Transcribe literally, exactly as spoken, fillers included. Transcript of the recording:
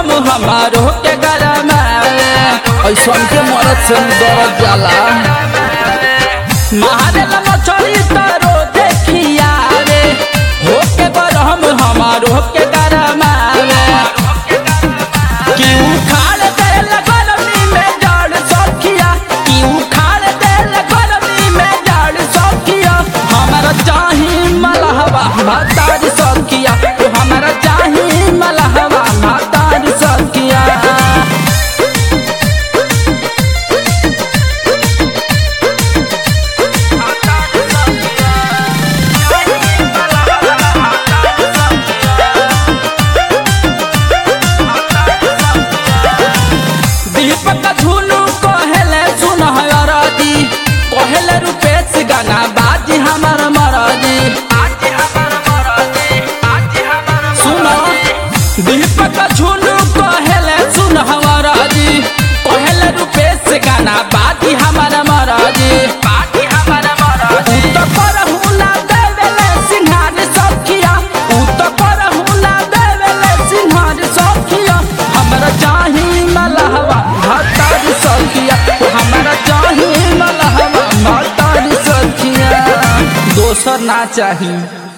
हम हमारो के गरमा ऐसा के मरद से दर्द जाला महादेला मछली तारो देखिया रे हो के गरम हमारो के गरमा कि उखाड़ देला गरमी में जड़ सखिया कि उखाड़ देला गरमी में जड़ सखिया हमारा चाही मलहवा भातार सखिया तो हमारा चाही मलहवा भातार सखिया झुनू कहले सुन हराजी कहले रुपेश गाना बाजी हमार मराजी सुन दीपक झुनू कहले सुन हराजी कहले रुपेश गाना बाजी हमार मराजी तो करहुला देवेले सिंहार सखिया तो करहुला देवेले सिंहार सखिया हमरा चाही मलहवा भातार सखिया तो हमारा चाही मलहवा भातार सखिया दोसर ना चाही।